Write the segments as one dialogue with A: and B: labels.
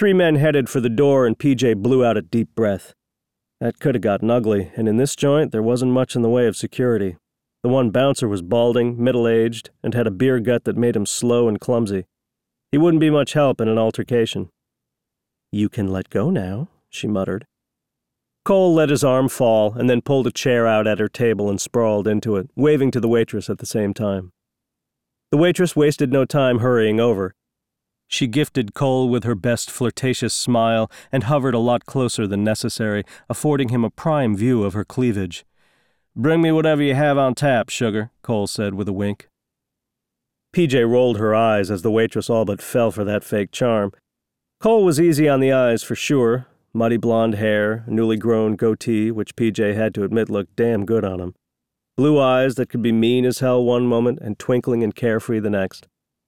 A: 3 men headed for the door, and PJ blew out a deep breath. That could have gotten ugly, and in this joint there wasn't much in the way of security. The one bouncer was balding, middle-aged, and had a beer gut that made him slow and clumsy. He wouldn't be much help in an altercation. "You can let go now," she muttered. Cole let his arm fall and then pulled a chair out at her table and sprawled into it, waving to the waitress at the same time. The waitress wasted no time hurrying over. She gifted Cole with her best flirtatious smile and hovered a lot closer than necessary, affording him a prime view of her cleavage. "Bring me whatever you have on tap, sugar," Cole said with a wink. PJ rolled her eyes as the waitress all but fell for that fake charm. Cole was easy on the eyes for sure. Muddy blonde hair, newly grown goatee, which PJ had to admit looked damn good on him. Blue eyes that could be mean as hell one moment and twinkling and carefree the next.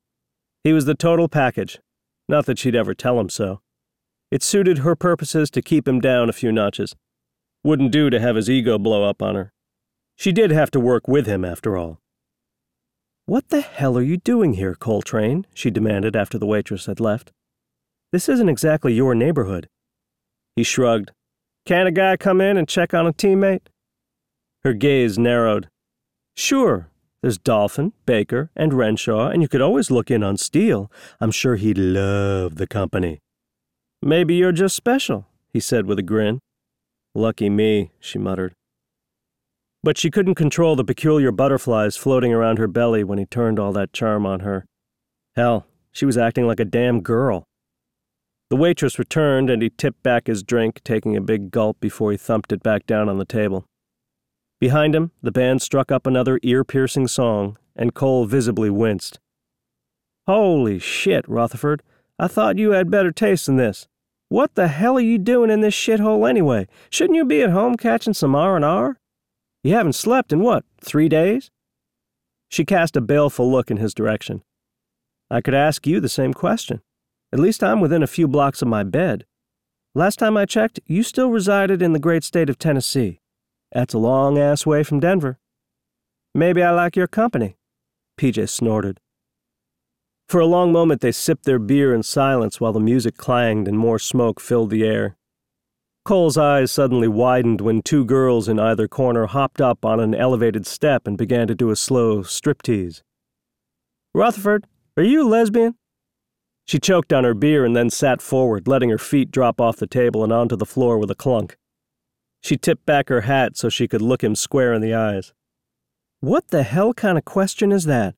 A: He was the total package. Not that she'd ever tell him so. It suited her purposes to keep him down a few notches. Wouldn't do to have his ego blow up on her. She did have to work with him, after all. "What the hell are you doing here, Coltrane?" she demanded after the waitress had left. "This isn't exactly your neighborhood." He shrugged. "Can't a guy come in and check on a teammate?" Her gaze narrowed. "Sure. There's Dolphin, Baker, and Renshaw, and you could always look in on Steele. I'm sure he'd love the company." "Maybe you're just special," he said with a grin. "Lucky me," she muttered. But she couldn't control the peculiar butterflies floating around her belly when he turned all that charm on her. Hell, she was acting like a damn girl. The waitress returned, and he tipped back his drink, taking a big gulp before he thumped it back down on the table. Behind him, the band struck up another ear-piercing song, and Cole visibly winced. "Holy shit, Rutherford. I thought you had better taste than this. What the hell are you doing in this shithole anyway? Shouldn't you be at home catching some R&R? You haven't slept in what, 3 days?" She cast a baleful look in his direction. "I could ask you the same question. At least I'm within a few blocks of my bed. Last time I checked, you still resided in the great state of Tennessee. That's a long-ass way from Denver." "Maybe I like your company," PJ snorted. For a long moment they sipped their beer in silence while the music clanged and more smoke filled the air. Cole's eyes suddenly widened when 2 girls in either corner hopped up on an elevated step and began to do a slow striptease. "Rutherford, are you a lesbian?" She choked on her beer and then sat forward, letting her feet drop off the table and onto the floor with a clunk. She tipped back her hat so she could look him square in the eyes. "What the hell kind of question is that?"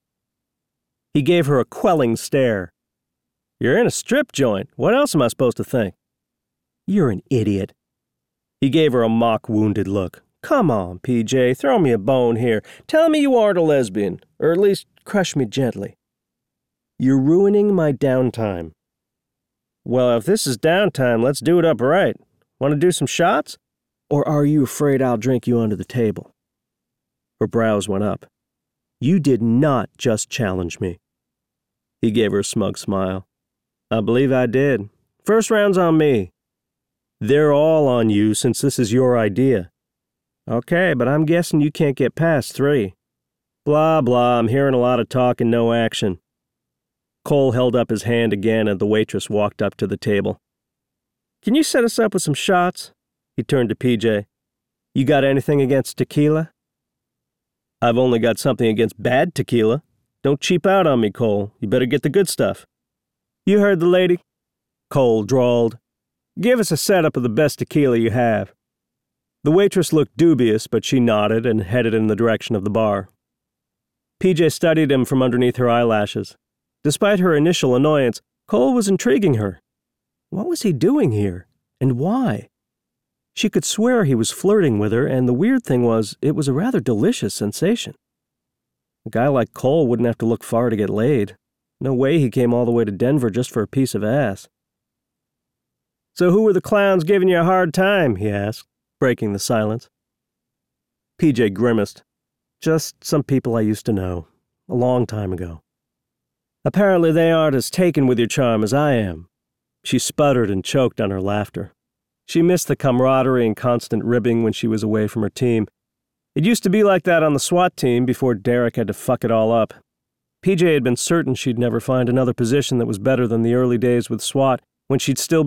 A: He gave her a quelling stare. "You're in a strip joint. What else am I supposed to think?" "You're an idiot." He gave her a mock-wounded look. "Come on, PJ, throw me a bone here. Tell me you aren't a lesbian, or at least crush me gently." "You're ruining my downtime." "Well, if this is downtime, let's do it up right. Want to do some shots? Or are you afraid I'll drink you under the table?" Her brows went up. "You did not just challenge me." He gave her a smug smile. "I believe I did. First round's on me." "They're all on you since this is your idea." "Okay, but I'm guessing you can't get past 3. Blah, blah, I'm hearing a lot of talk and no action." Cole held up his hand again and the waitress walked up to the table. "Can you set us up with some shots?" He turned to PJ. "You got anything against tequila?" "I've only got something against bad tequila. Don't cheap out on me, Cole. You better get the good stuff." "You heard the lady," Cole drawled. "Give us a setup of the best tequila you have." The waitress looked dubious, but she nodded and headed in the direction of the bar. PJ studied him from underneath her eyelashes. Despite her initial annoyance, Cole was intriguing her. What was he doing here? And why? She could swear he was flirting with her, and the weird thing was, it was a rather delicious sensation. A guy like Cole wouldn't have to look far to get laid. No way he came all the way to Denver just for a piece of ass. "So who were the clowns giving you a hard time?" he asked, breaking the silence. PJ grimaced. "Just some people I used to know, a long time ago. Apparently they aren't as taken with your charm as I am." She sputtered and choked on her laughter. She missed the camaraderie and constant ribbing when she was away from her team. It used to be like that on the SWAT team before Derek had to fuck it all up. PJ had been certain she'd never find another position that was better than the early days with SWAT, when she'd still